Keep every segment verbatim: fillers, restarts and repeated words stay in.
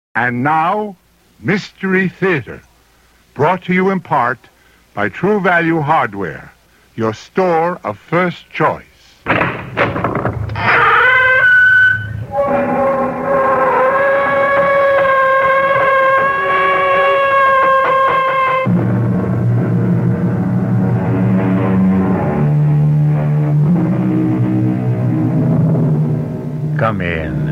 And now, Mystery Theater, brought to you in part by True Value Hardware, your store of first choice. Come in.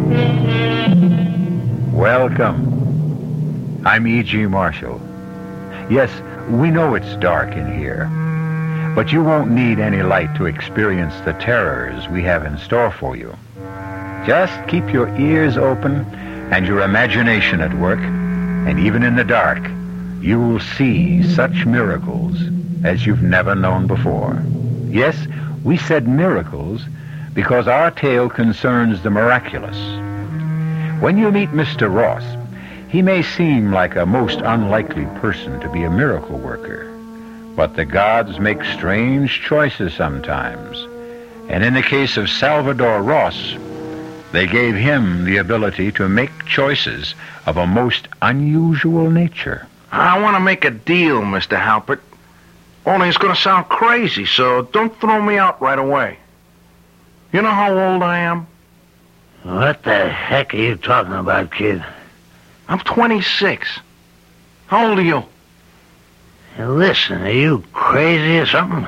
Welcome. I'm E G. Marshall. Yes, we know it's dark in here, but you won't need any light to experience the terrors we have in store for you. Just keep your ears open and your imagination at work, and even in the dark, you'll see such miracles as you've never known before. Yes, we said miracles because our tale concerns the miraculous. When you meet Mister Ross, he may seem like a most unlikely person to be a miracle worker, but the gods make strange choices sometimes. And in the case of Salvador Ross, they gave him the ability to make choices of a most unusual nature. I want to make a deal, Mister Halpert. Only it's going to sound crazy, so don't throw me out right away. You know how old I am? What the heck are you talking about, kid? I'm twenty-six. How old are you? Hey, listen, are you crazy or something?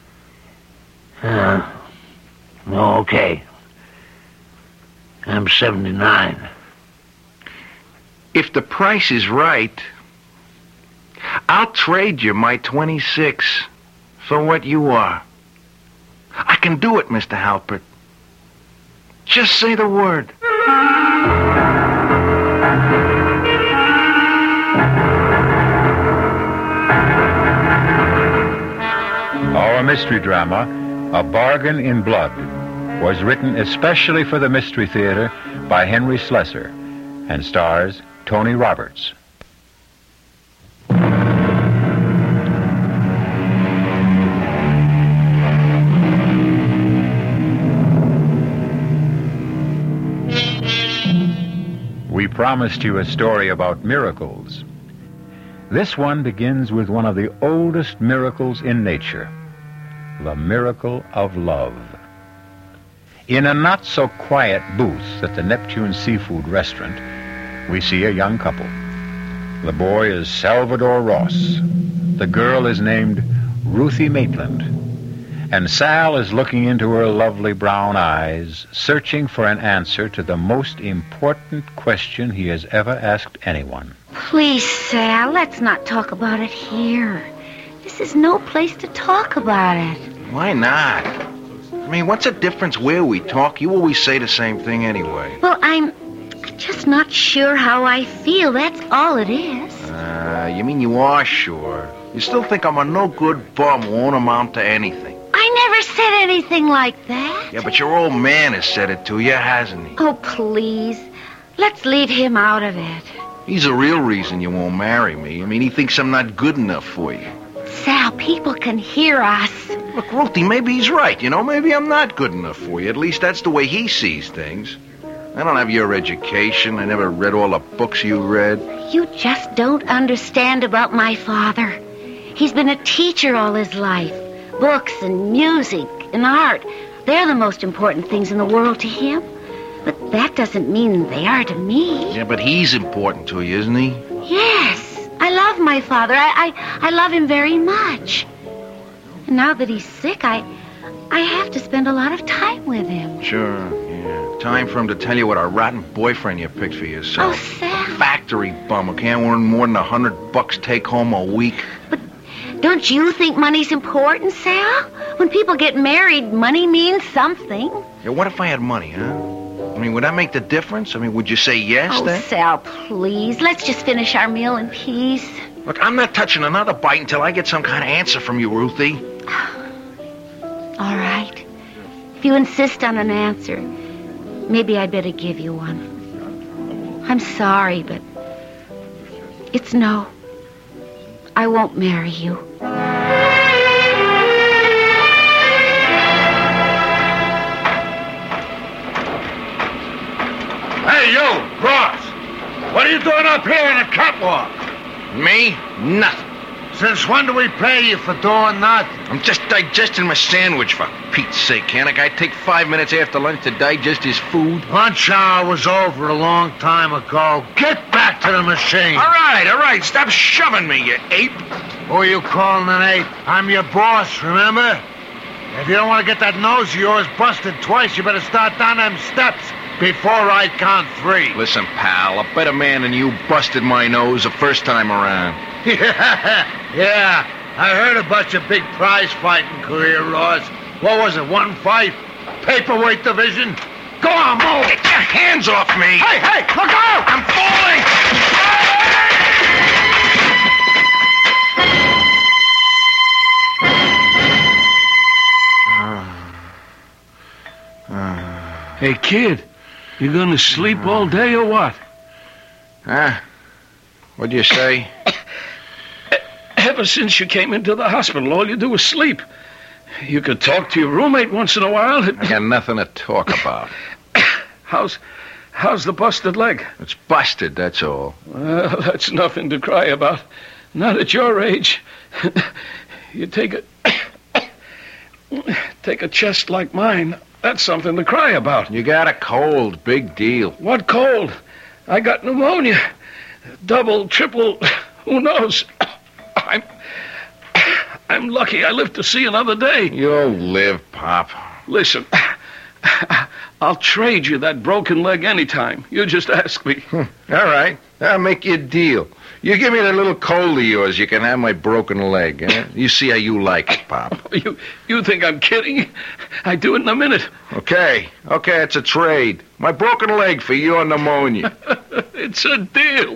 Uh, okay. I'm seventy-nine. If the price is right, I'll trade you my twenty-six for what you are. I can do it, Mister Halpert. Just say the word. Our mystery drama, A Bargain in Blood, was written especially for the Mystery Theater by Henry Slessor and stars Tony Roberts. We promised you a story about miracles. This one begins with one of the oldest miracles in nature, the miracle of love. In a not-so-quiet booth at the Neptune Seafood Restaurant, we see a young couple. The boy is Salvador Ross. The girl is named Ruthie Maitland. And Sal is looking into her lovely brown eyes, searching for an answer to the most important question he has ever asked anyone. Please, Sal, let's not talk about it here. This is no place to talk about it. Why not? I mean, what's the difference where we talk? You always say the same thing anyway. Well, I'm just not sure how I feel. That's all it is. Uh, you mean you are sure? You still think I'm a no-good bum who won't amount to anything? I never said anything like that. Yeah, but your old man has said it to you, hasn't he? Oh, please. Let's leave him out of it. He's the real reason you won't marry me. I mean, he thinks I'm not good enough for you. Sal, people can hear us. Look, Ruthie, maybe he's right, you know? Maybe I'm not good enough for you. At least that's the way he sees things. I don't have your education. I never read all the books you read. You just don't understand about my father. He's been a teacher all his life. Books and music and art, they're the most important things in the world to him. But that doesn't mean they are to me. Yeah, but he's important to you, isn't he? Yes. I love my father. I, I, I love him very much. And now that he's sick, I, I have to spend a lot of time with him. Sure, yeah. Time for him to tell you what a rotten boyfriend you picked for yourself. Oh, Sal. Factory bum who can't earn more than a hundred bucks take home a week. But don't you think money's important, Sal? When people get married, money means something. Yeah, what if I had money, huh? I mean, would that make the difference? I mean, would you say yes oh, then? Sal, please. Let's just finish our meal in peace. Look, I'm not touching another bite until I get some kind of answer from you, Ruthie. All right. If you insist on an answer, maybe I'd better give you one. I'm sorry, but it's no. I won't marry you. Hey, you, Ross! What are you doing up here in the catwalk? Me? Nothing. Since when do we pay you for doing nothing? I'm just digesting my sandwich, for Pete's sake. Can't a guy take five minutes after lunch to digest his food? Lunch hour was over a long time ago. Get back to the machine. All right, all right. Stop shoving me, you ape. Who are you calling an ape? I'm your boss, remember? If you don't want to get that nose of yours busted twice, you better start down them steps before I count three. Listen, pal, a better man than you busted my nose the first time around. Yeah, yeah. I heard about your big prize-fighting career, Ross. What was it, one fight? Paperweight division? Go on, move! Get your hands off me! Hey, hey, look out! I'm falling! Hey, kid, you gonna sleep all day or what? Huh? What'd you say? Ever since you came into the hospital, all you do is sleep. You could talk to your roommate once in a while. I got nothing to talk about. How's, how's the busted leg? It's busted, that's all. Well, that's nothing to cry about. Not at your age. You take a... take a chest like mine. That's something to cry about. You got a cold, big deal. What cold? I got pneumonia. Double, triple, who knows? I'm... I'm lucky I live to see another day. You'll live, Pop. Listen, I'll trade you that broken leg anytime. You just ask me. All right, I'll make you a deal. You give me that little cold of yours, you can have my broken leg. Eh? You see how you like it, Pop. You you think I'm kidding? I do it in a minute. Okay, okay, it's a trade. My broken leg for your pneumonia. It's a deal.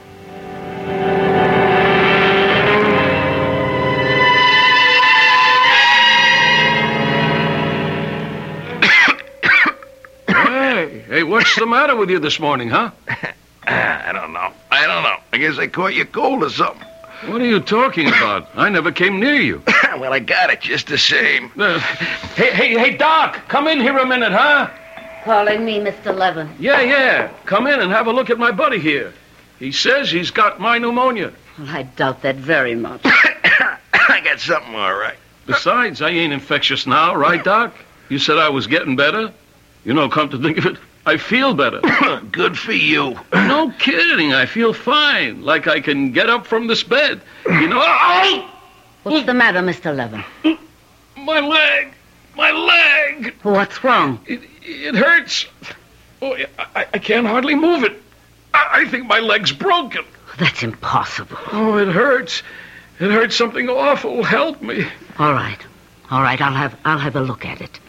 Hey, hey, what's the matter with you this morning, huh? I don't know. I don't know. I guess I caught you cold or something. What are you talking about? I never came near you. Well, I got it just the same. Uh, hey, hey, hey, Doc, come in here a minute, huh? Calling me Mister Levin. Yeah, yeah. Come in and have a look at my buddy here. He says he's got my pneumonia. Well, I doubt that very much. I got something all right. Besides, I ain't infectious now, right, Doc? You said I was getting better. You know, come to think of it, I feel better. Good for you. No kidding. I feel fine. Like I can get up from this bed. You know... Oh! What's the matter, Mister Levin? My leg. My leg. What's wrong? It, it hurts. Oh, I, I can't hardly move it. I, I think my leg's broken. That's impossible. Oh, it hurts. It hurts something awful. Help me. All right. All right, I'll have I'll have a look at it.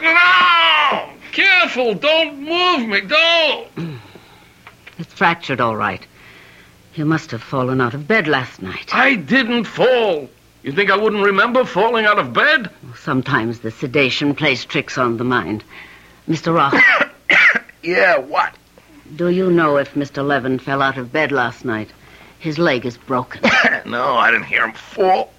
No! Careful. Don't move me. Don't. It's fractured, all right. You must have fallen out of bed last night. I didn't fall. You think I wouldn't remember falling out of bed? Sometimes the sedation plays tricks on the mind. Mister Ross. Yeah, what? Do you know if Mister Levin fell out of bed last night? His leg is broken. No, I didn't hear him fall.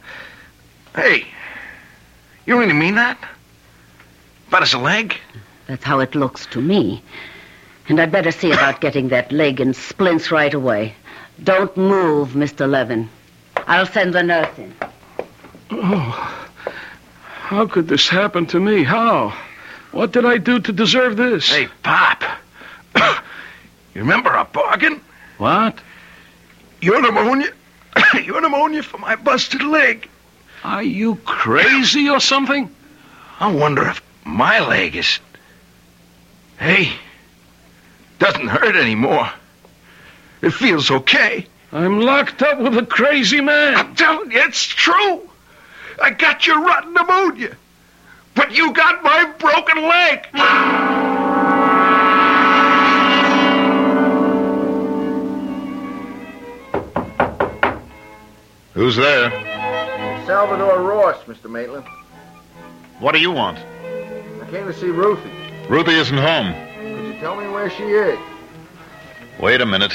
Hey, you really mean that? About his leg? That's how it looks to me. And I'd better see about getting that leg in splints right away. Don't move, Mister Levin. I'll send the nurse in. Oh, how could this happen to me? How? What did I do to deserve this? Hey, Pop. You remember our bargain? What? Your pneumonia. Your pneumonia for my busted leg. Are you crazy or something? I wonder if my leg is... Hey, doesn't hurt anymore. It feels okay. I'm locked up with a crazy man. I'm telling you, it's true. I got your rotten pneumonia. But you got my broken leg. Who's there? Salvador Ross, Mister Maitland. What do you want? I came to see Ruthie. Ruthie isn't home. Could you tell me where she is? Wait a minute.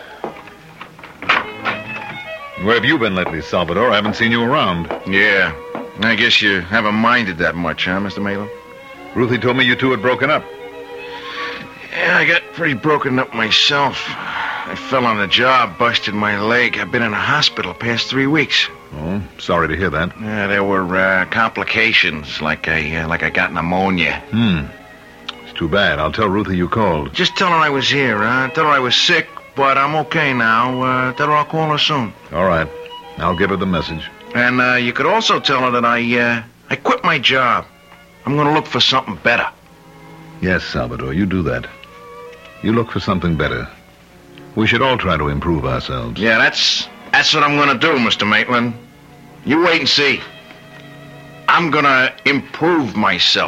Where have you been lately, Salvador? I haven't seen you around. Yeah. I guess you haven't minded that much, huh, Mister Maitland? Ruthie told me you two had broken up. Yeah, I got pretty broken up myself. I fell on the job, busted my leg. I've been in a hospital past three weeks. Oh, sorry to hear that. Yeah, there were uh, complications, like I uh, like I got pneumonia. Hmm. It's too bad. I'll tell Ruthie you called. Just tell her I was here, huh? Tell her I was sick, but I'm okay now. Uh, tell her I'll call her soon. All right. I'll give her the message. And uh, you could also tell her that I uh, I quit my job. I'm going to look for something better. Yes, Salvador, you do that. You look for something better. We should all try to improve ourselves. Yeah, that's that's what I'm going to do, Mister Maitland. You wait and see. I'm going to improve myself.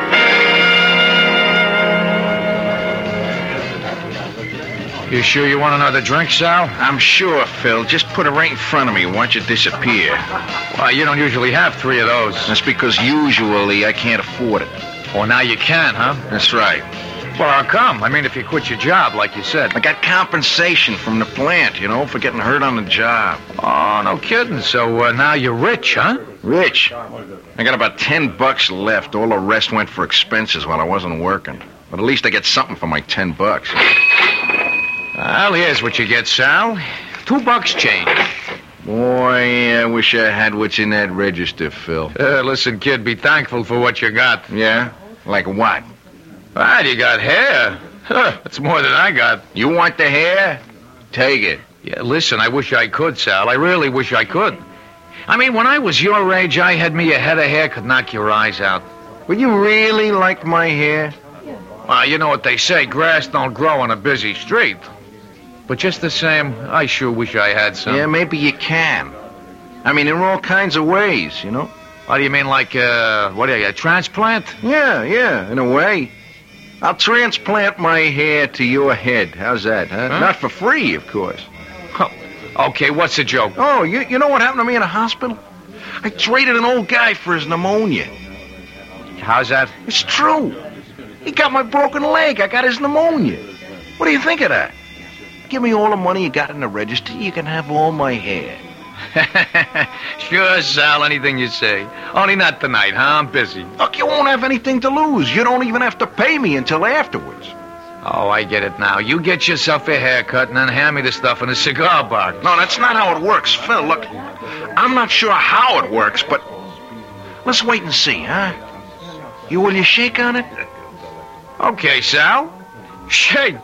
You sure you want another drink, Sal? I'm sure, Phil. Just put it right in front of me. Watch it disappear. Well, you don't usually have three of those. That's because usually I can't afford it. Well, now you can, huh? That's right. Well, how come? I mean, if you quit your job, like you said. I got compensation from the plant, you know, for getting hurt on the job. Oh, no kidding. So uh, now you're rich, huh? Rich? I got about ten bucks left. All the rest went for expenses while I wasn't working. But at least I get something for my ten bucks. Well, here's what you get, Sal. Two bucks change. Boy, I wish I had what's in that register, Phil. Uh, listen, kid, be thankful for what you got. Yeah? Like what? Ah, you got hair. Huh, that's more than I got. You want the hair? Take it. Yeah, listen, I wish I could, Sal. I really wish I could. I mean, when I was your age, I had me a head of hair could knock your eyes out. Would you really like my hair? Well, you know what they say, grass don't grow on a busy street. But just the same, I sure wish I had some. Yeah, maybe you can. I mean, in all kinds of ways, you know? What do you mean, like, uh, what are you, a transplant? Yeah, yeah, in a way. I'll transplant my hair to your head. How's that, huh? Huh? Not for free, of course. Oh, okay, what's the joke? Oh, you, you know what happened to me in a hospital? I traded an old guy for his pneumonia. How's that? It's true. He got my broken leg. I got his pneumonia. What do you think of that? Give me all the money you got in the register. You can have all my hair. Sure, Sal, anything you say. Only not tonight, huh? I'm busy. Look, you won't have anything to lose. You don't even have to pay me until afterwards. Oh, I get it now. You get yourself a haircut and then hand me the stuff in a cigar box. No, that's not how it works, Phil. Look, I'm not sure how it works, but let's wait and see, huh? You will you shake on it? Okay, Sal. Shake.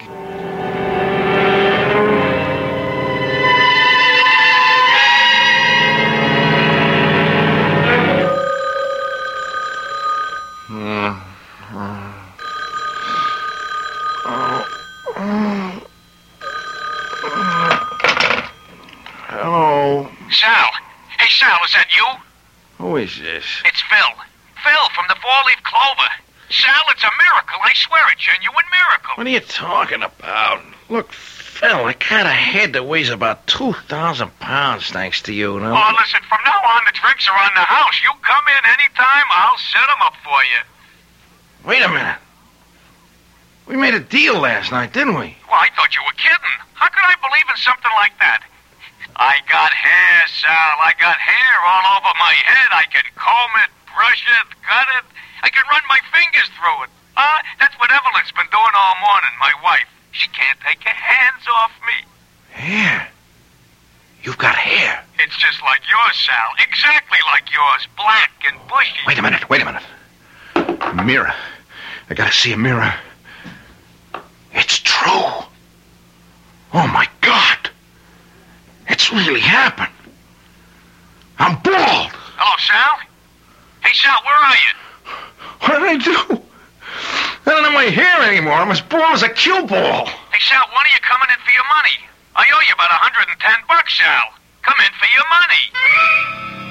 Hello. Sal. Hey, Sal, is that you? Who is this? It's Phil. Phil from the Four-Leaf Clover. Sal, it's a miracle. I swear, a genuine miracle. What are you talking about? Look, Phil, I got a head that weighs about two thousand pounds, thanks to you, no? Oh, listen, from now on, the drinks are on the house. You come in anytime, I'll set them up for you. Wait a minute. We made a deal last night, didn't we? Well, I thought you were kidding. How could I believe in something like that? I got hair, Sal. I got hair all over my head. I can comb it, brush it, cut it. I can run my fingers through it. Huh? That's what Evelyn's been doing all morning, my wife. She can't take her hands off me. Hair? You've got hair. It's just like yours, Sal. Exactly like yours. Black and bushy. Wait a minute, wait a minute. A mirror. I gotta see a mirror. It's true. Oh, my God. It's really happened. I'm bald. Hello, Sal? Hey, Sal, where are you? What did I do? I don't have my hair anymore. I'm as bald as a cue ball. Hey, Sal, when are you coming in for your money? I owe you about a hundred and ten bucks, Sal. Come in for your money.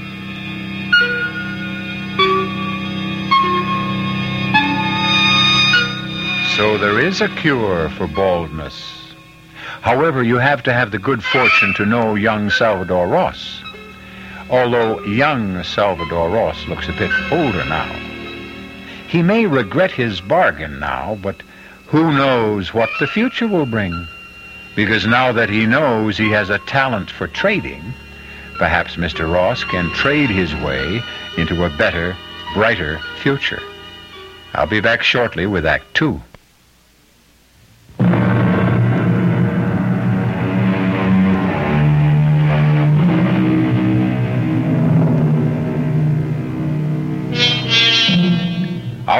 So there is a cure for baldness. However, you have to have the good fortune to know young Salvador Ross. Although young Salvador Ross looks a bit older now. He may regret his bargain now, but who knows what the future will bring? Because now that he knows he has a talent for trading, perhaps Mister Ross can trade his way into a better, brighter future. I'll be back shortly with Act Two.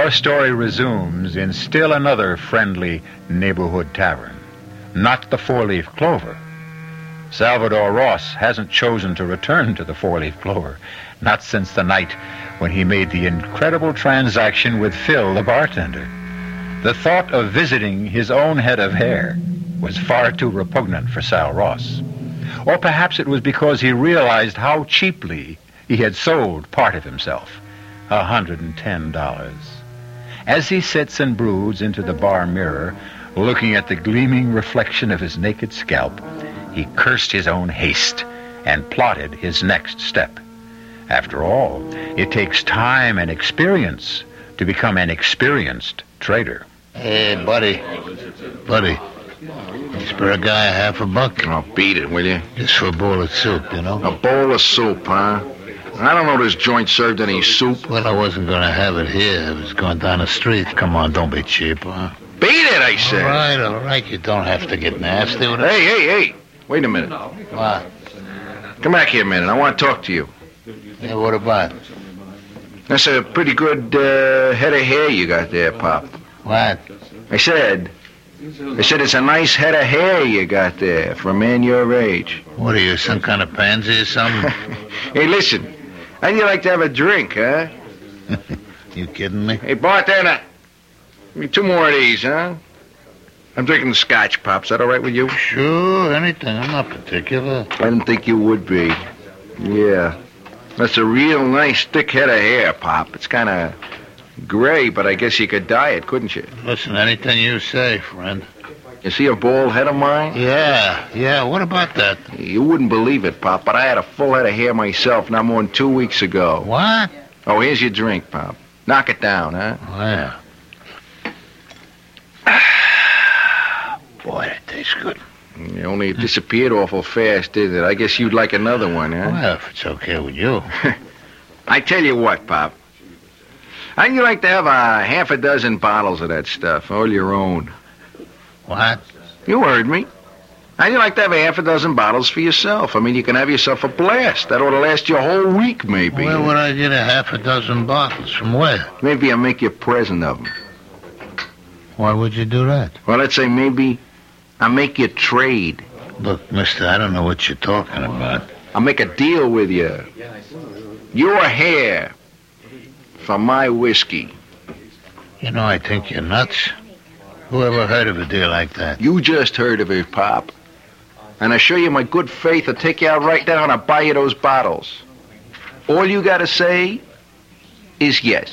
Our story resumes in still another friendly neighborhood tavern, not the Four-Leaf Clover. Salvador Ross hasn't chosen to return to the Four-Leaf Clover, not since the night when he made the incredible transaction with Phil, the bartender. The thought of visiting his own head of hair was far too repugnant for Sal Ross. Or perhaps it was because he realized how cheaply he had sold part of himself, a hundred and ten dollars. As he sits and broods into the bar mirror, looking at the gleaming reflection of his naked scalp, he cursed his own haste and plotted his next step. After all, it takes time and experience to become an experienced trader. Hey, buddy. Buddy. You spare a guy a half a buck? I'll beat it, will you? Just for a bowl of soup, you know? A bowl of soup, huh? I don't know this joint served any soup. Well, I wasn't going to have it here. I was going down the street. Come on, don't be cheap, huh? Beat it, I said. All right, all right. You don't have to get nasty with it. Hey, hey, hey. Wait a minute. What? Come back here a minute. I want to talk to you. Yeah, what about? That's a pretty good uh, head of hair you got there, Pop. What? I said... I said it's a nice head of hair you got there for a man your age. What are you, some kind of pansy or something? Hey, listen. How'd you like to have a drink, huh? You kidding me? Hey, bartender. Give me two more of these, huh? I'm drinking the scotch, Pop. Is that all right with you? Sure, anything. I'm not particular. I didn't think you would be. Yeah. That's a real nice thick head of hair, Pop. It's kind of gray, but I guess you could dye it, couldn't you? Listen, anything you say, friend. You see a bald head of mine? Yeah, yeah. What about that? You wouldn't believe it, Pop, but I had a full head of hair myself not more than two weeks ago. What? Oh, here's your drink, Pop. Knock it down, huh? Oh, yeah. Boy, that tastes good. You only disappeared awful fast, did it? I guess you'd like another one, huh? Well, if it's okay with you. I tell you what, Pop. How'd you like to have a half a dozen bottles of that stuff, all your own? What? You heard me. How'd you like to have a half a dozen bottles for yourself? I mean, you can have yourself a blast. That ought to last you a whole week, maybe. Where would I get a half a dozen bottles? From where? Maybe I'll make you a present of them. Why would you do that? Well, let's say maybe I'll make you trade. Look, mister, I don't know what you're talking about. I'll make a deal with you. Your hair for my whiskey. You know, I think you're nuts. Who ever heard of a deal like that? You just heard of it, Pop. And I assure you my good faith will take you out right down and buy you those bottles. All you gotta say is yes.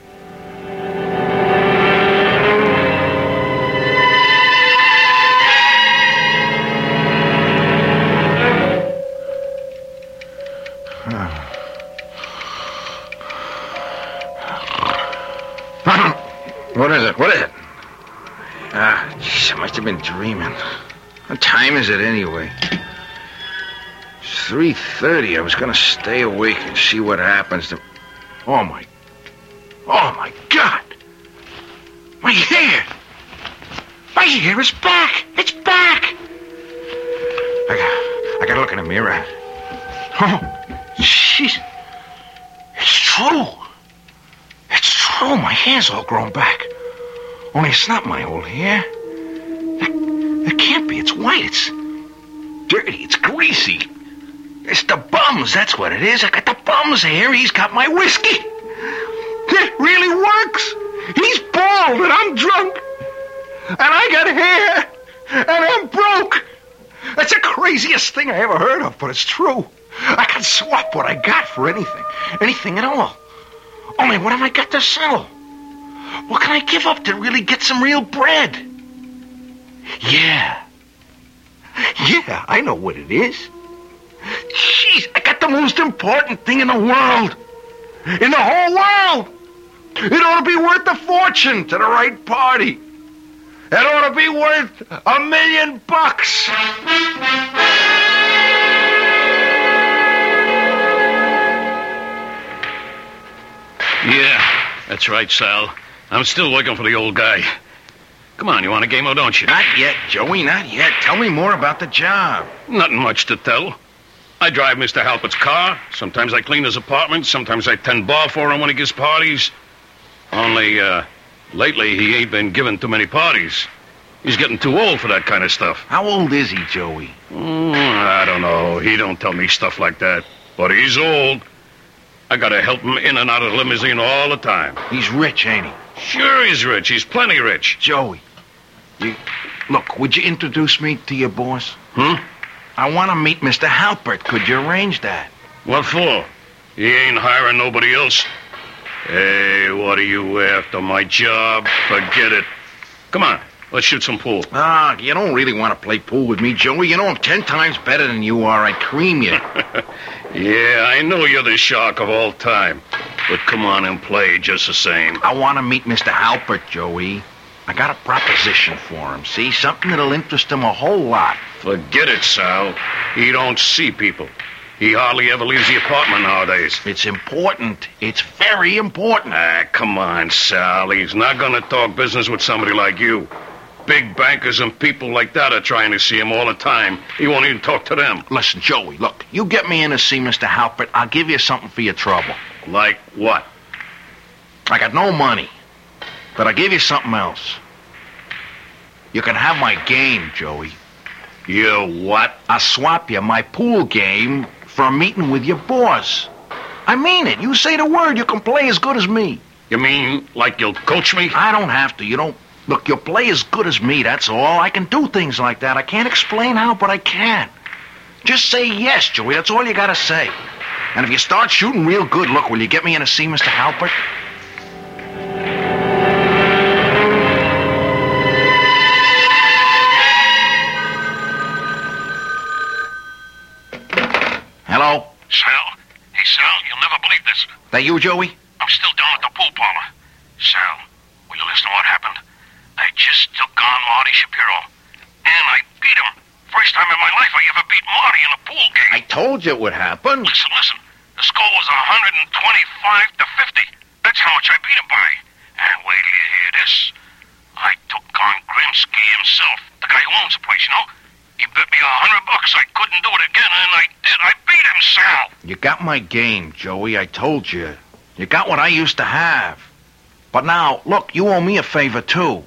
What is it? What is it? Ah, jeez, I must have been dreaming. What time is it anyway? It's three thirty. I was going to stay awake and see what happens to... Oh, my... Oh, my God! My hair! My hair is back! It's back! I got... I got to look in the mirror. Oh, jeez. It's true. It's true. My hair's all grown back. Only it's not my old hair. That, that can't be. It's white. It's dirty. It's greasy. It's the bums. That's what it is. I got the bums hair. He's got my whiskey. It really works. He's bald and I'm drunk. And I got hair. And I'm broke. That's the craziest thing I ever heard of, but it's true. I can swap what I got for anything. Anything at all. Only what have I got to sell? What can I give up to really get some real bread? Yeah. Yeah, I know what it is. Jeez, I got the most important thing in the world. In the whole world. It ought to be worth a fortune to the right party. It ought to be worth a million bucks. Yeah, that's right, Sal. I'm still looking for the old guy. Come on, you want a game or don't you? Not yet, Joey, not yet. Tell me more about the job. Nothing much to tell. I drive Mister Halpert's car. Sometimes I clean his apartment. Sometimes I tend bar for him when he gives parties. Only, uh, lately he ain't been giving too many parties. He's getting too old for that kind of stuff. How old is he, Joey? Mm, I don't know. He don't tell me stuff like that. But he's old. I gotta help him in and out of the limousine all the time. He's rich, ain't he? Sure he's rich. He's plenty rich. Joey, you... Look, would you introduce me to your boss? Hmm? I want to meet Mister Halpert. Could you arrange that? What for? He ain't hiring nobody else. Hey, what are you after, my job? Forget it. Come on, let's shoot some pool. Ah, you don't really want to play pool with me, Joey. You know I'm ten times better than you are. I'd cream you. Yeah, I know you're the shark of all time. But come on and play just the same. I want to meet Mister Halpert, Joey. I got a proposition for him, see? Something that'll interest him a whole lot. Forget it, Sal. He don't see people. He hardly ever leaves the apartment nowadays. It's important. It's very important. Ah, come on, Sal. He's not going to talk business with somebody like you. Big bankers and people like that are trying to see him all the time. He won't even talk to them. Listen, Joey, look, you get me in to see Mister Halpert, I'll give you something for your trouble. Like what? I got no money, but I'll give you something else. You can have my game, Joey. You what? I'll swap you my pool game for a meeting with your boss. I mean it. You say the word, you can play as good as me. You mean like you'll coach me? I don't have to. You don't... Look, you'll play as good as me, that's all. I can do things like that. I can't explain how, but I can. Just say yes, Joey. That's all you gotta say. And if you start shooting real good, look, will you get me in to see Mister Halpert? Hello? Sal? Hey, Sal, you'll never believe this. That you, Joey? I'm still down at the pool parlor. Sal, will you listen to what happened? I just took on Marty Shapiro. And I beat him. First time in my life I ever beat Marty in a pool game. I told you it would happen. Listen, listen. The score was one twenty-five to fifty. That's how much I beat him by. And wait till you hear this. I took on Grimsky himself, the guy who owns the place, you know? He bet me a hundred bucks I couldn't do it again, and I did. I beat him, Sal. You got my game, Joey. I told you. You got what I used to have. But now, look, you owe me a favor, too.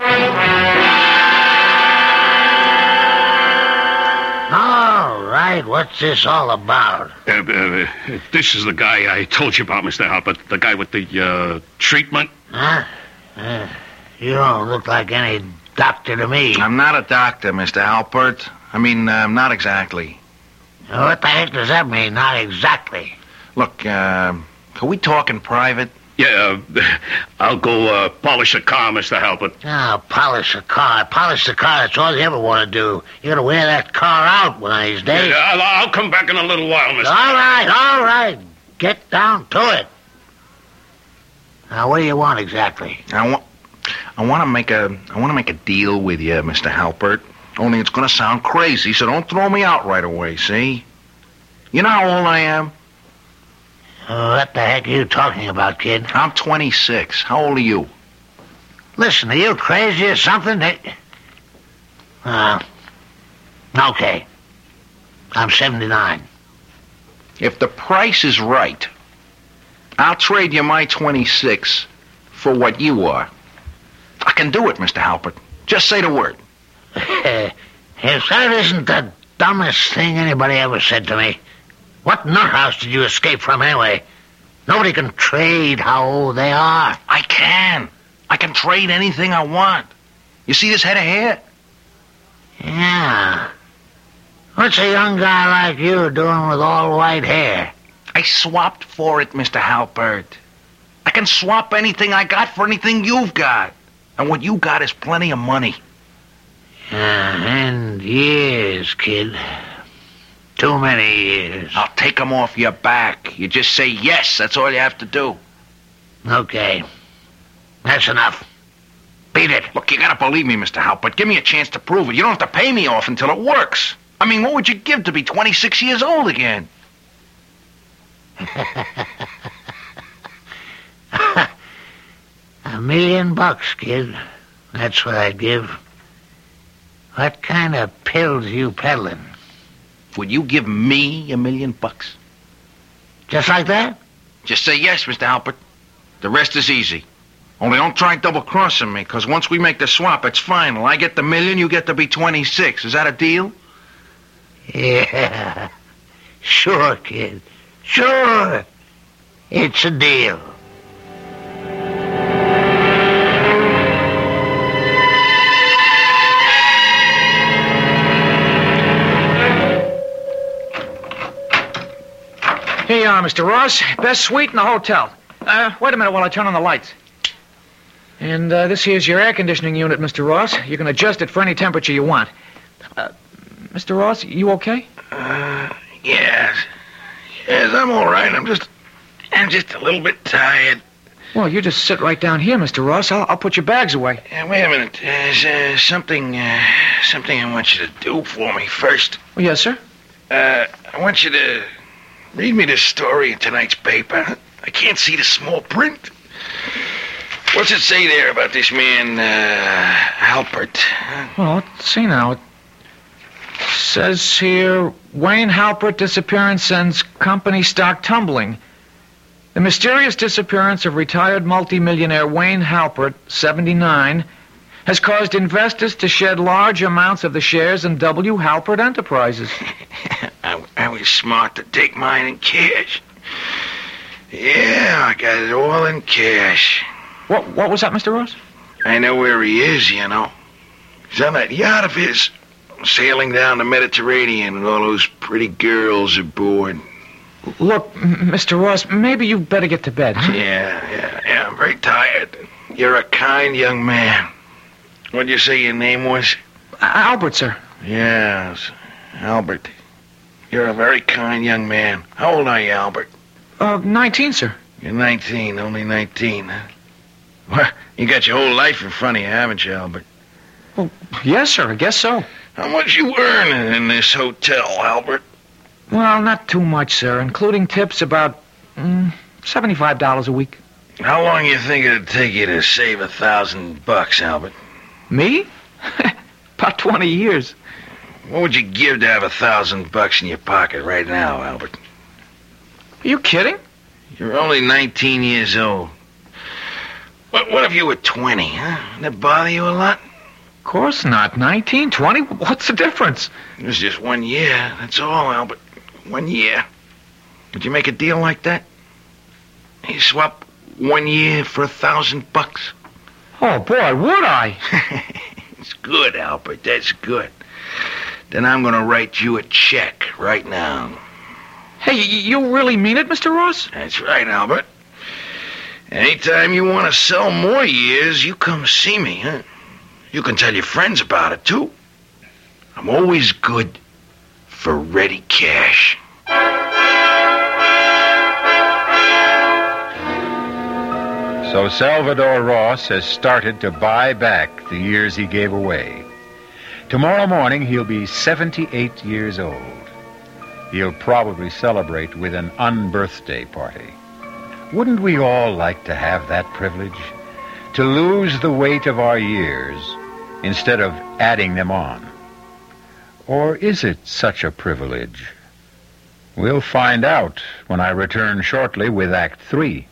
All right, what's this all about? Uh, uh, this is the guy I told you about, Mister Halpert. The guy with the, uh, treatment. Huh? Uh, you don't look like any doctor to me. I'm not a doctor, Mister Halpert. I mean, uh, not exactly. What the heck does that mean, not exactly? Look, uh, can we talk in private? Yeah, uh, I'll go uh, polish a car, Mister Halpert. Oh, polish a car. Polish the car, that's all you ever want to do. You gotta wear that car out one of these days. Yeah, I'll, I'll come back in a little while, Mister All right, all right. Get down to it. Now, what do you want exactly? I want, I want to make a, I want to make a deal with you, Mister Halpert. Only it's going to sound crazy, so don't throw me out right away. See? You know how old I am? Uh, what the heck are you talking about, kid? I'm twenty-six. How old are you? Listen, are you crazy or something? Uh, okay. I'm seventy-nine. If the price is right, I'll trade you my twenty-six for what you are. I can do it, Mister Halpert. Just say the word. If that isn't the dumbest thing anybody ever said to me, what nuthouse did you escape from anyway? Nobody can trade how old they are. I can. I can trade anything I want. You see this head of hair? Yeah. What's a young guy like you doing with all white hair? I swapped for it, Mister Halpert. I can swap anything I got for anything you've got. And what you got is plenty of money. Yeah, and years, kid. Too many years. I'll take them off your back. You just say yes. That's all you have to do. Okay. That's enough. Beat it. Look, you gotta believe me, Mister Halpert. Give me a chance to prove it. You don't have to pay me off until it works. I mean, what would you give to be twenty-six years old again? A million bucks, kid. That's what I'd give. What kind of pills you peddling? Would you give me a million bucks? Just like that? Just say yes, Mister Halpert. The rest is easy. Only don't try double-crossing me, because once we make the swap, it's final. I get the million, you get to be twenty-six. Is that a deal? Yeah. Sure, kid. Sure. It's a deal. Here you are, Mister Ross. Best suite in the hotel. Uh, wait a minute while I turn on the lights. And uh, this here's your air conditioning unit, Mister Ross. You can adjust it for any temperature you want. Uh, Mister Ross, you okay? Uh, yes. Yes, I'm all right. I'm just... I'm just a little bit tired. Well, you just sit right down here, Mister Ross. I'll, I'll put your bags away. Uh, wait a minute. There's uh, something... Uh, something I want you to do for me first. Oh, yes, sir? Uh, I want you to... read me this story in tonight's paper. I can't see the small print. What's it say there about this man, uh, Halpert? Well, let's see now. It says here, Wayne Halpert disappearance sends company stock tumbling. The mysterious disappearance of retired multimillionaire Wayne Halpert, seventy-nine, has caused investors to shed large amounts of the shares in W. Halpert Enterprises. I, I was smart to take mine in cash. Yeah, I got it all in cash. What What was that, Mister Ross? I know where he is, you know. He's on that yacht of his, sailing down the Mediterranean with all those pretty girls aboard. Look, M- Mister Ross, maybe you better get to bed, huh? Yeah, yeah, yeah, I'm very tired. You're a kind young man. What'd you say your name was? Albert, sir. Yes, Albert. You're a very kind young man. How old are you, Albert? Uh, nineteen, sir. You're nineteen, only nineteen, huh? Well, you got your whole life in front of you, haven't you, Albert? Well, yes, sir, I guess so. How much you earning in this hotel, Albert? Well, not too much, sir. Including tips, about mm, seventy-five dollars a week. How long you think it'd take you to save a thousand bucks, Albert? Me? About twenty years. What would you give to have a thousand bucks in your pocket right now, Albert? Are you kidding? You're only nineteen years old. What, what if you were twenty, huh? Would that bother you a lot? Of course not. nineteen, twenty? What's the difference? It's just one year. That's all, Albert. One year. Would you make a deal like that? You swap one year for a thousand bucks? Oh, boy, would I? It's good, Albert. That's good. Then I'm going to write you a check right now. Hey, y- you really mean it, Mister Ross? That's right, Albert. Anytime you want to sell more years, you come see me, huh? You can tell your friends about it, too. I'm always good for ready cash. So Salvador Ross has started to buy back the years he gave away. Tomorrow morning, he'll be seventy-eight years old. He'll probably celebrate with an unbirthday party. Wouldn't we all like to have that privilege? To lose the weight of our years instead of adding them on? Or is it such a privilege? We'll find out when I return shortly with Act Three.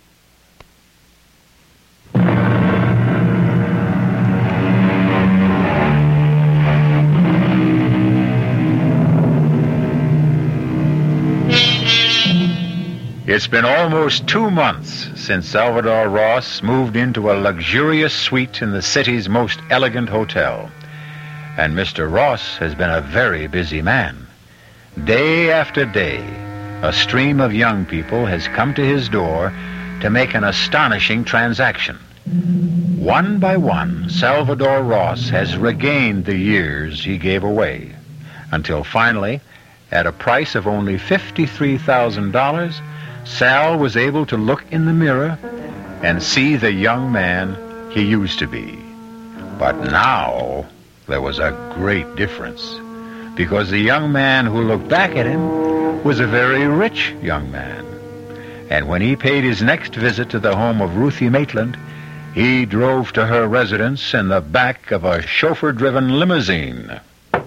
It's been almost two months since Salvador Ross moved into a luxurious suite in the city's most elegant hotel. And Mister Ross has been a very busy man. Day after day, a stream of young people has come to his door to make an astonishing transaction. One by one, Salvador Ross has regained the years he gave away, until finally, at a price of only fifty-three thousand dollars, Sal was able to look in the mirror and see the young man he used to be. But now there was a great difference, because the young man who looked back at him was a very rich young man. And when he paid his next visit to the home of Ruthie Maitland, he drove to her residence in the back of a chauffeur-driven limousine.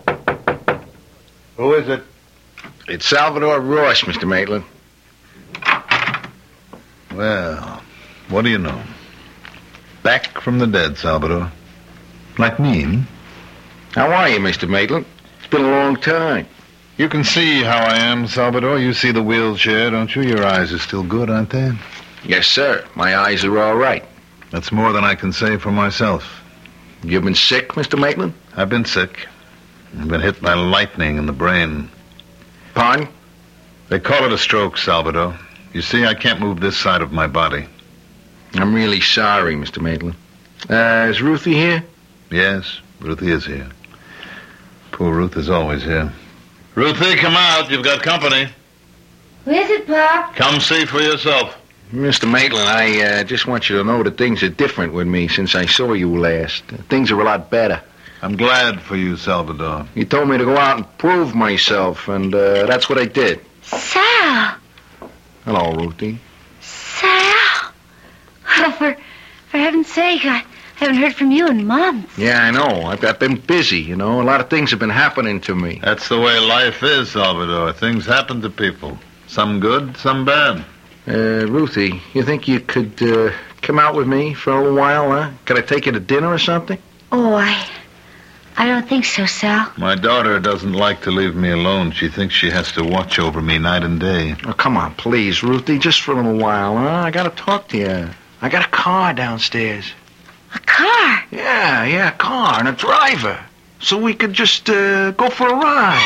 Who is it? It's Salvador Ross, Mister Maitland. Well, what do you know? Back from the dead, Salvador. Like me. How are you, Mister Maitland? It's been a long time. You can see how I am, Salvador. You see the wheelchair, don't you? Your eyes are still good, aren't they? Yes, sir. My eyes are all right. That's more than I can say for myself. You've been sick, Mister Maitland? I've been sick. I've been hit by lightning in the brain. Pardon? They call it a stroke, Salvador. You see, I can't move this side of my body. I'm really sorry, Mister Maitland. Uh, is Ruthie here? Yes, Ruthie is here. Poor Ruth is always here. Ruthie, come out. You've got company. Who is it, Pop? Come see for yourself. Mister Maitland, I uh, just want you to know that things are different with me since I saw you last. Things are a lot better. I'm glad for you, Salvador. You told me to go out and prove myself, and uh, that's what I did. Sal! Hello, Ruthie. Sal! Oh, for, for heaven's sake, I haven't heard from you in months. Yeah, I know. I've, I've been busy, you know. A lot of things have been happening to me. That's the way life is, Salvador. Things happen to people. Some good, some bad. Uh, Ruthie, you think you could uh, come out with me for a little while, huh? Could I take you to dinner or something? Oh, I... I don't think so, Sal. My daughter doesn't like to leave me alone. She thinks she has to watch over me night and day. Oh, come on, please, Ruthie, just for a little while, huh? I gotta talk to you. I got a car downstairs. A car? Yeah, yeah, a car and a driver. So we could just uh, go for a ride.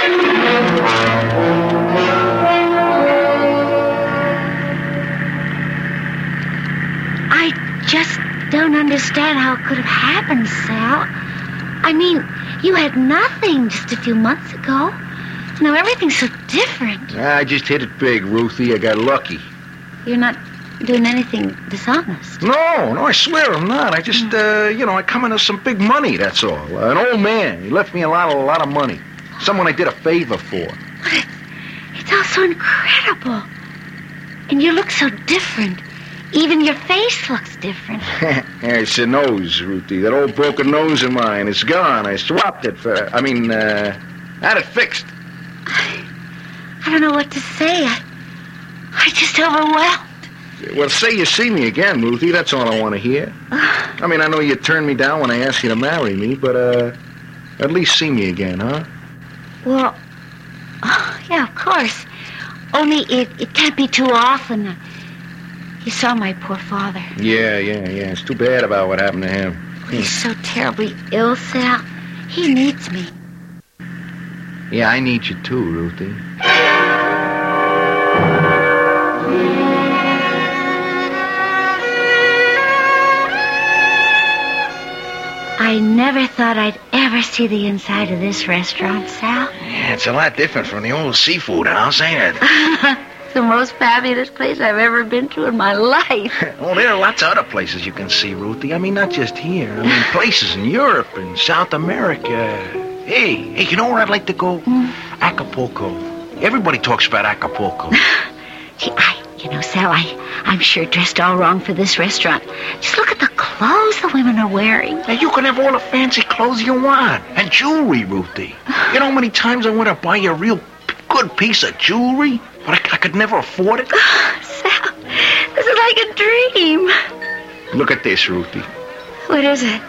I just don't understand how it could have happened, Sal. I mean, you had nothing just a few months ago. Now everything's so different. I just hit it big, Ruthie. I got lucky. You're not doing anything dishonest. No, no, I swear I'm not. I just, uh, you know, I come into some big money, that's all. Uh, an old man. He left me a lot, a lot of money. Someone I did a favor for. But it's, it's all so incredible. And you look so different. Even your face looks different. Yeah, it's a nose, Ruthie. That old broken nose of mine. It's gone. I swapped it for... I mean, uh... had it fixed. I, I don't know what to say. I, I'm just overwhelmed. Well, say you see me again, Ruthie. That's all I want to hear. I mean, I know you turned me down when I asked you to marry me, but, uh... at least see me again, huh? Well, oh, yeah, of course. Only it, it can't be too often. You saw my poor father. Yeah, yeah, yeah. It's too bad about what happened to him. He's so terribly ill, Sal. He needs me. Yeah, I need you too, Ruthie. I never thought I'd ever see the inside of this restaurant, Sal. Yeah, it's a lot different from the old seafood house, ain't it? The most fabulous place I've ever been to in my life. Oh, there are lots of other places you can see, Ruthie. I mean, not just here. I mean, places in Europe and South America. Hey, hey, you know where I'd like to go? Mm. Acapulco. Everybody talks about Acapulco. Gee, I, you know, Sal, I, I'm sure dressed all wrong for this restaurant. Just look at the clothes the women are wearing. Now, you can have all the fancy clothes you want. And jewelry, Ruthie. You know how many times I want to buy you a real good piece of jewelry? But I, I could never afford it. Sal, this is like a dream. Look at this, Ruthie. What is it?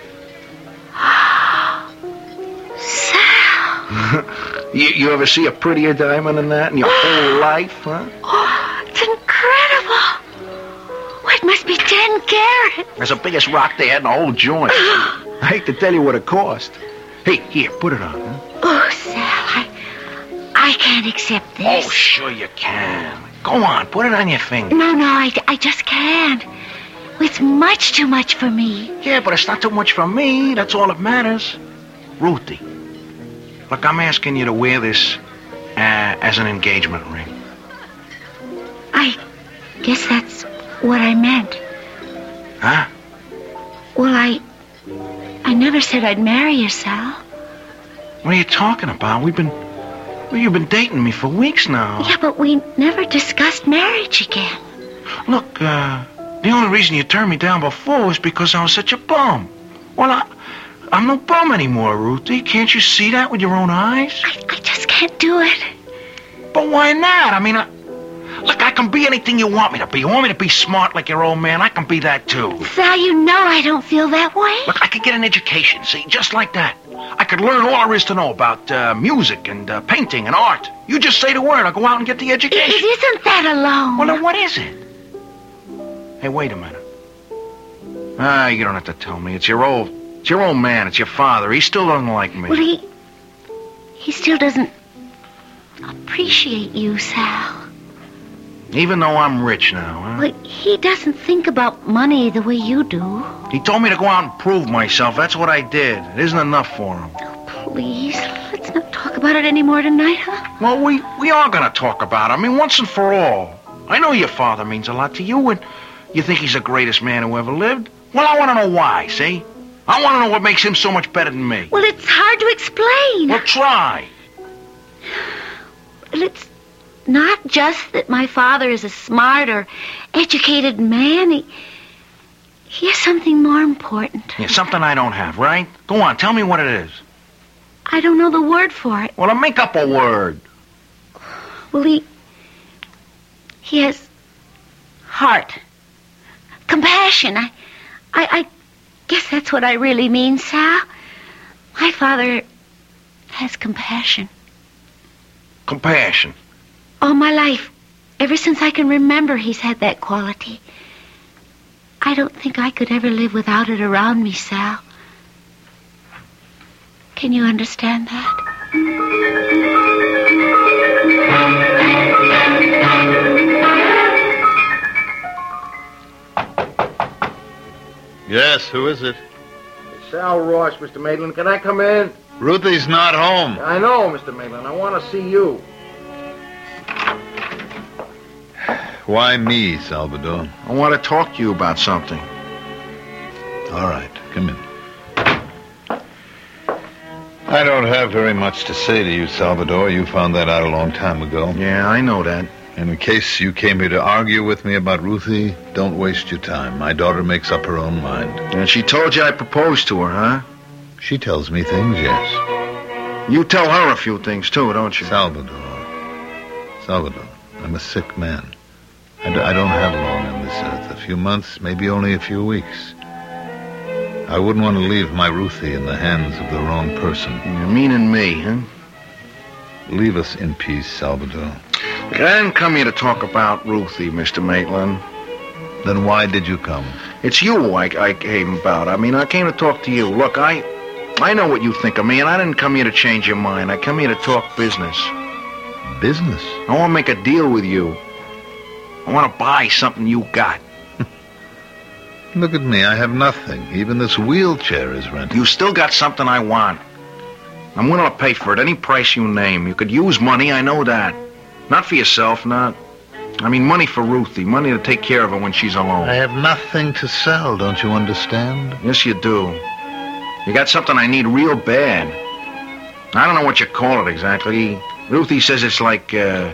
Sal. you, you ever see a prettier diamond than that in your whole life, huh? Oh, it's incredible. Oh, it must be ten carats. That's the biggest rock they had in the whole joint. I hate to tell you what it cost. Hey, here, put it on, huh? Oh, Sal, I... I can't accept this. Oh, sure you can. Go on, put it on your finger. No, no, I, I just can't. It's much too much for me. Yeah, but it's not too much for me. That's all that matters. Ruthie, look, I'm asking you to wear this uh, as an engagement ring. I guess that's what I meant. Huh? Well, I... I never said I'd marry you, Sal. What are you talking about? We've been... Well, you've been dating me for weeks now. Yeah, but we never discussed marriage again. Look, uh, the only reason you turned me down before was because I was such a bum. Well, I, I'm no bum anymore, Ruthie. Can't you see that with your own eyes? I, I just can't do it. But why not? I mean, I, Look, I can be anything you want me to be. You want me to be smart like your old man? I can be that, too. Sal, you know I don't feel that way. Look, I could get an education, see, just like that. I could learn all there is to know about uh, music and uh, painting and art. You just say the word, I'll go out and get the education. It isn't that alone. Well, then what is it? Hey, wait a minute. Ah, you don't have to tell me. It's your old, it's your old man. It's your father. He still doesn't like me. Well, he, he still doesn't appreciate you, Sal. Even though I'm rich now, huh? Well, he doesn't think about money the way you do. He told me to go out and prove myself. That's what I did. It isn't enough for him. Oh, please, let's not talk about it anymore tonight, huh? Well, we, we are going to talk about it. I mean, once and for all. I know your father means a lot to you, and you think he's the greatest man who ever lived. Well, I want to know why, see? I want to know what makes him so much better than me. Well, it's hard to explain. Well, try. Well, it's not just that my father is a smart or educated man. He, he has something more important. Yeah, something I don't have, right? Go on, tell me what it is. I don't know the word for it. Well, then make up a word. Well, he... He has heart. Compassion. I, I, I guess that's what I really mean, Sal. My father has compassion. Compassion? All my life, ever since I can remember, he's had that quality. I don't think I could ever live without it around me, Sal. Can you understand that? Yes, who is it? It's Sal Ross, Mister Maitland. Can I come in? Ruthie's not home. I know, Mister Maitland. I want to see you. Why me, Salvador? I want to talk to you about something. All right, come in. I don't have very much to say to you, Salvador. You found that out a long time ago. Yeah, I know that. And in case you came here to argue with me about Ruthie, don't waste your time. My daughter makes up her own mind. And she told you I proposed to her, huh? She tells me things, yes. You tell her a few things, too, don't you? Salvador. Salvador, I'm a sick man. I, d- I don't have long on this earth. A few months, maybe only a few weeks. I wouldn't want to leave my Ruthie in the hands of the wrong person. You meaning me, huh? Leave us in peace, Salvador. Look, I didn't come here to talk about Ruthie, Mister Maitland. Then why did you come? It's you I, I came about. I mean, I came to talk to you. Look, I I know what you think of me, and I didn't come here to change your mind. I come here to talk business. Business? I want to make a deal with you. I want to buy something you got. Look at me. I have nothing. Even this wheelchair is rented. You still got something I want. I'm willing to pay for it, any price you name. You could use money, I know that. Not for yourself, not. I mean, money for Ruthie. Money to take care of her when she's alone. I have nothing to sell, don't you understand? Yes, you do. You got something I need real bad. I don't know what you call it exactly. Ruthie says it's like, uh...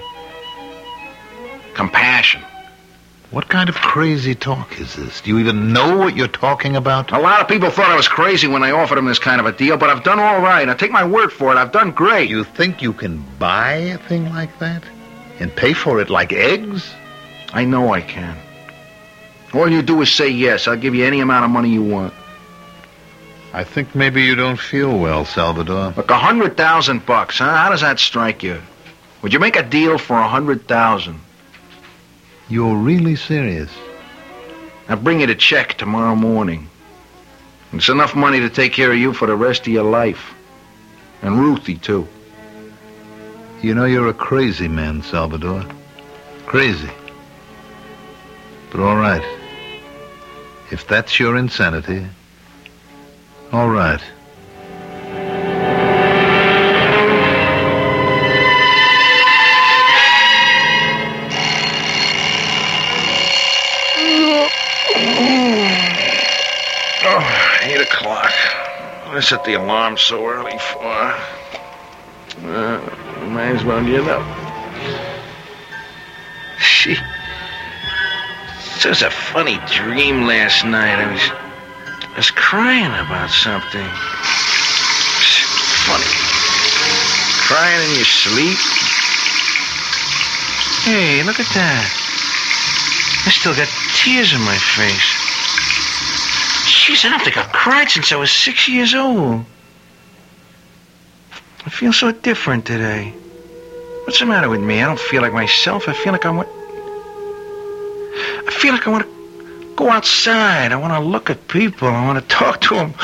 compassion. What kind of crazy talk is this? Do you even know what you're talking about? A lot of people thought I was crazy when I offered them this kind of a deal, but I've done all right. Now, take my word for it. I've done great. You think you can buy a thing like that? And pay for it like eggs? I know I can. All you do is say yes. I'll give you any amount of money you want. I think maybe you don't feel well, Salvador. Look, a hundred thousand bucks, huh? How does that strike you? Would you make a deal for a hundred thousand? You're really serious? I'll bring you the check tomorrow morning. It's enough money to take care of you for the rest of your life. And Ruthie, too. You know, you're a crazy man, Salvador. Crazy. But all right. If that's your insanity, all right. Oh, eight o'clock. What set the alarm so early for? Uh, might as well get up. She... It was a funny dream last night. I was... I was crying about something. Funny. Crying in your sleep? Hey, look at that. I still got tears in my face. Jeez, I don't think I've cried since I was six years old. I feel so different today. What's the matter with me? I don't feel like myself. I feel like I want... I feel like I want to go outside. I want to look at people. I want to talk to them.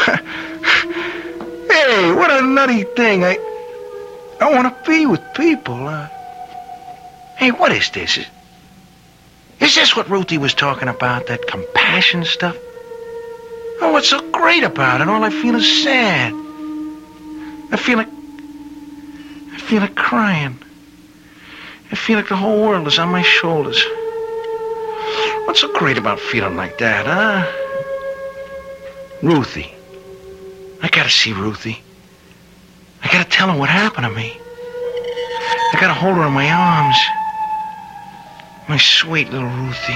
Hey, what a nutty thing. I... I want to be with people. Uh, hey, what is this? Is, is this what Ruthie was talking about? That compassion stuff? Oh, what's so great about it? All I feel is sad. I feel like... I feel like crying. I feel like the whole world is on my shoulders. What's so great about feeling like that, huh? Ruthie. I gotta see Ruthie. I gotta tell her what happened to me. I gotta hold her in my arms. My sweet little Ruthie.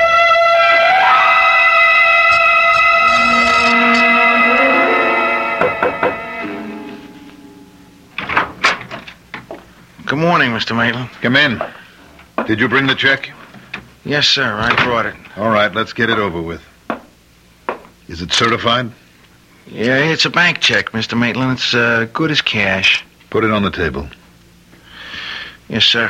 Good morning, Mister Maitland. Come in. Did you bring the check? Yes, sir. I brought it. All right, let's get it over with. Is it certified? Yeah, it's a bank check, Mister Maitland. It's uh, good as cash. Put it on the table. Yes, sir.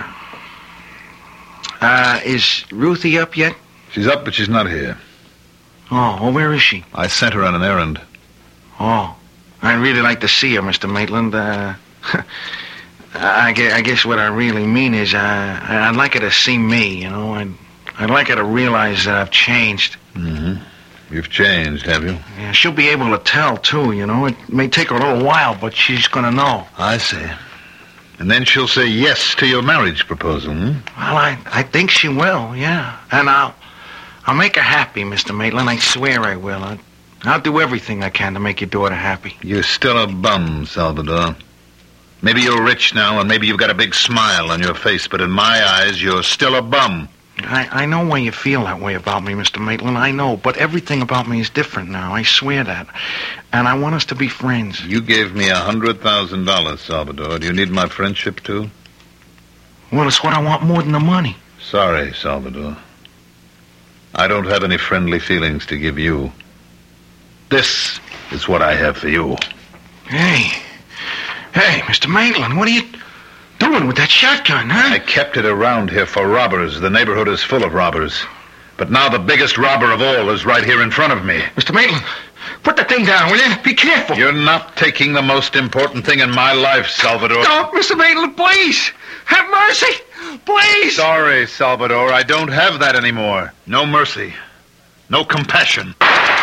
Uh, is Ruthie up yet? She's up, but she's not here. Oh, well, where is she? I sent her on an errand. Oh, I'd really like to see her, Mister Maitland. Uh, I, guess, I guess what I really mean is uh, I'd like her to see me, you know. I'd, I'd like her to realize that I've changed. Mm-hmm. You've changed, have you? Yeah, she'll be able to tell, too, you know. It may take her a little while, but she's going to know. I see. And then she'll say yes to your marriage proposal, hmm? Well, I, I think she will, yeah. And I'll I'll make her happy, Mister Maitland. I swear I will. I'll, I'll do everything I can to make your daughter happy. You're still a bum, Salvador. Maybe you're rich now, and maybe you've got a big smile on your face, but in my eyes, you're still a bum. I, I know why you feel that way about me, Mister Maitland. I know, but everything about me is different now. I swear that. And I want us to be friends. You gave me a hundred thousand dollars, Salvador. Do you need my friendship, too? Well, it's what I want more than the money. Sorry, Salvador. I don't have any friendly feelings to give you. This is what I have for you. Hey. Hey, Mister Maitland, what are you doing with that shotgun, huh? I kept it around here for robbers. The neighborhood is full of robbers. But now the biggest robber of all is right here in front of me. Mister Maitland, put the thing down, will you? Be careful. You're not taking the most important thing in my life, Salvador. Don't, Mister Maitland, please. Have mercy. Please. Sorry, Salvador. I don't have that anymore. No mercy. No compassion.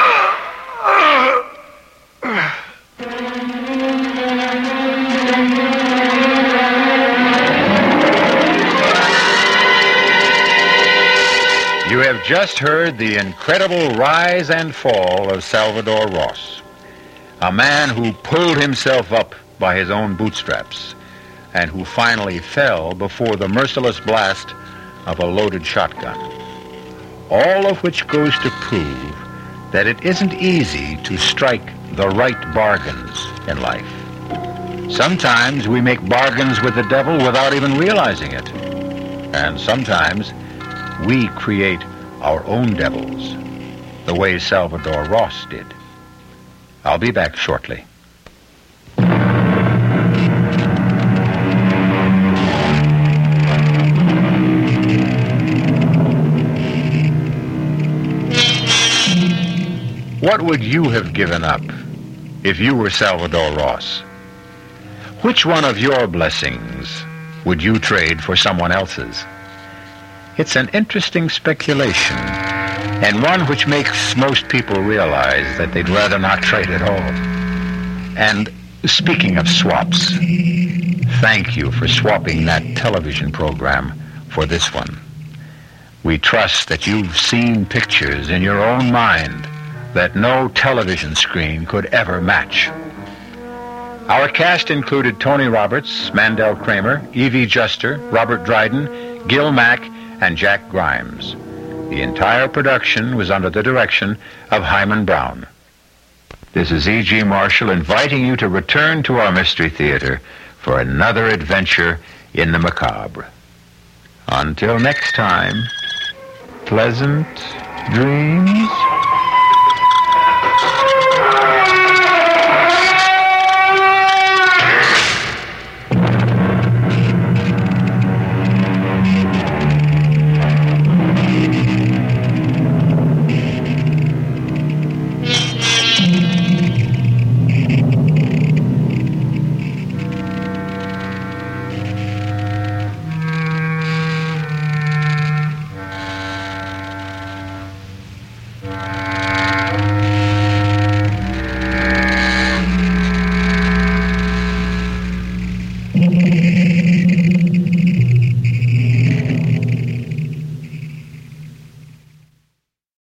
You have just heard the incredible rise and fall of Salvador Ross, a man who pulled himself up by his own bootstraps and who finally fell before the merciless blast of a loaded shotgun. All of which goes to prove that it isn't easy to strike the right bargains in life. Sometimes we make bargains with the devil without even realizing it. And sometimes we create our own devils, the way Salvador Ross did. I'll be back shortly. What would you have given up if you were Salvador Ross? Which one of your blessings would you trade for someone else's? It's an interesting speculation, and one which makes most people realize that they'd rather not trade at all. And speaking of swaps, thank you for swapping that television program for this one. We trust that you've seen pictures in your own mind that no television screen could ever match. Our cast included Tony Roberts, Mandel Kramer, Evie Juster, Robert Dryden, Gil Mack, and Jack Grimes. The entire production was under the direction of Hyman Brown. This is E G. Marshall inviting you to return to our Mystery Theater for another adventure in the macabre. Until next time, pleasant dreams.